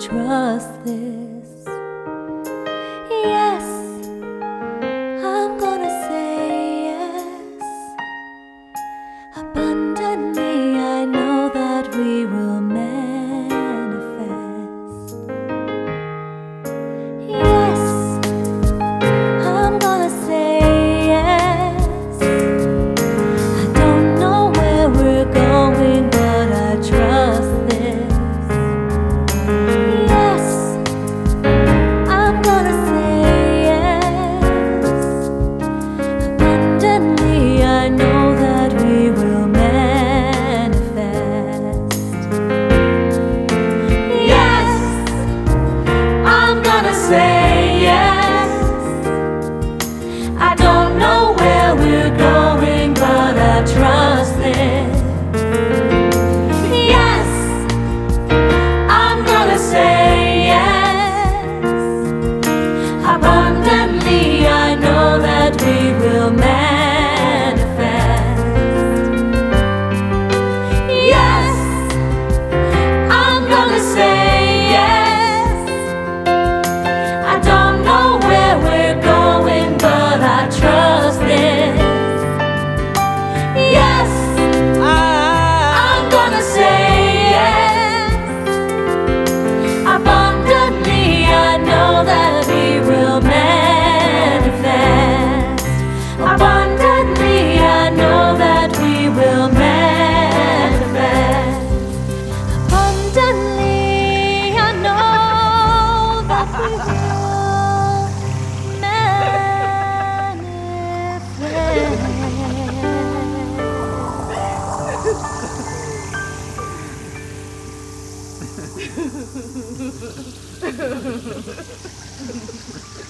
trust this. Yes, I'm gonna say yes. Abundantly, I know that we will manifest. Yes, I'm gonna say yes. I don't know where we're going, but I trust this. Yes, I'm gonna say yes. Abundantly, I know that we will manifest. Yes, I'm gonna say yes. I don't know where we're going, but I trust it. Yes, I'm gonna say yes. Abundantly, I know that we will manifest. Yes, I'm gonna say yes. I don't know where we're going, but I trust it. Yes, I'm gonna say yes. Abundantly, I know that we will manifest. Abundantly, I know that we will manifest. Abundantly, I know that we will manifest.